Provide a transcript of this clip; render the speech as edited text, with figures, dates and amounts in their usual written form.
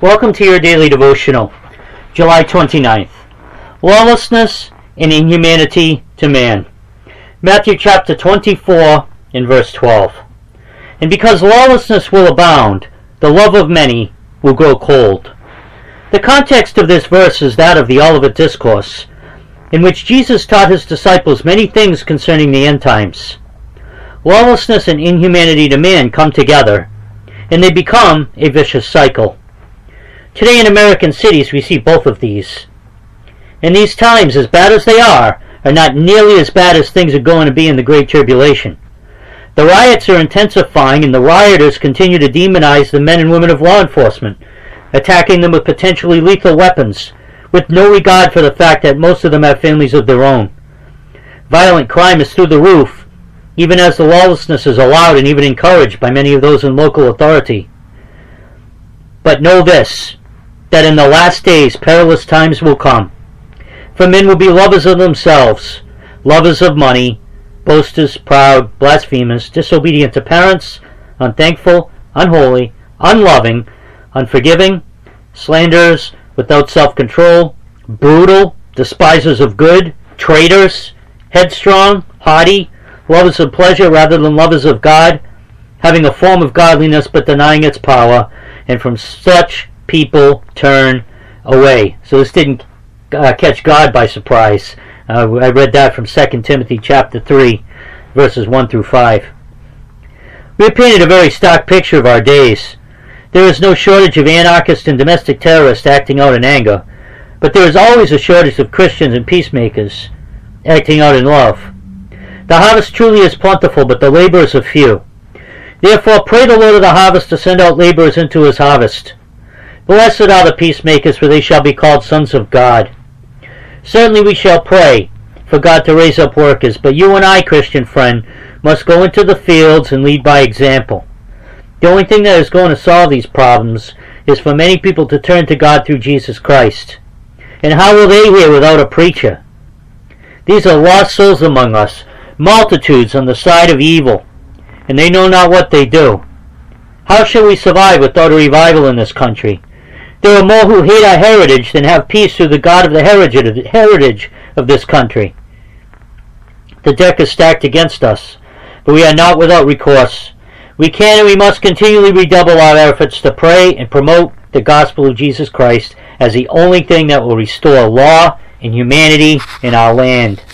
Welcome to your daily devotional, July 29th. Lawlessness and inhumanity to man. Matthew chapter 24 and verse 12. And because lawlessness will abound, the love of many will grow cold. The context of this verse is that of the Olivet Discourse, in which Jesus taught his disciples many things concerning the end times. Lawlessness and inhumanity to man come together, and they become a vicious cycle. Today in American cities we see both of these. And these times, as bad as they are not nearly as bad as things are going to be in the Great Tribulation. The riots are intensifying, and the rioters continue to demonize the men and women of law enforcement, attacking them with potentially lethal weapons, with no regard for the fact that most of them have families of their own. Violent crime is through the roof, even as the lawlessness is allowed and even encouraged by many of those in local authority. But know this, that in the last days perilous times will come. For men will be lovers of themselves, lovers of money, boasters, proud, blasphemous, disobedient to parents, unthankful, unholy, unloving, unforgiving, slanderers, without self-control, brutal, despisers of good, traitors, headstrong, haughty, lovers of pleasure rather than lovers of God, having a form of godliness but denying its power, and from such people turn away. So this didn't catch God by surprise. I read that from 2 Timothy chapter 3, verses 1 through 5. We have painted a very stark picture of our days. There is no shortage of anarchists and domestic terrorists acting out in anger, but there is always a shortage of Christians and peacemakers acting out in love. The harvest truly is plentiful, but the laborers are few. Therefore pray the Lord of the harvest to send out laborers into his harvest. Blessed are the peacemakers, for they shall be called sons of God. Certainly we shall pray for God to raise up workers, but you and I, Christian friend, must go into the fields and lead by example. The only thing that is going to solve these problems is for many people to turn to God through Jesus Christ. And how will they hear without a preacher? These are lost souls among us, multitudes on the side of evil, and they know not what they do. How shall we survive without a revival in this country? There are more who hate our heritage than have peace through the God of the heritage of this country. The deck is stacked against us, but we are not without recourse. We can and we must continually redouble our efforts to pray and promote the gospel of Jesus Christ as the only thing that will restore law and humanity in our land.